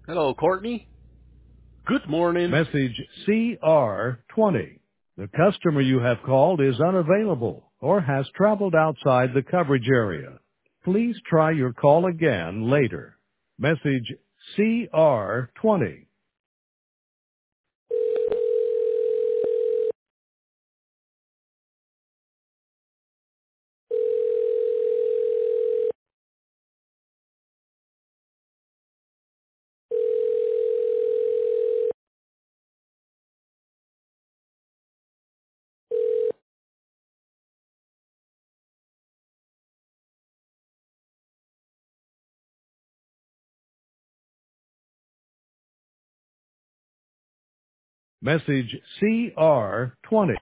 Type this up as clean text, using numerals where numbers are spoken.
Hello, Courtney. Good morning. Message CR20. The customer you have called is unavailable or has traveled outside the coverage area. Please try your call again later. Message CR20. Message CR20.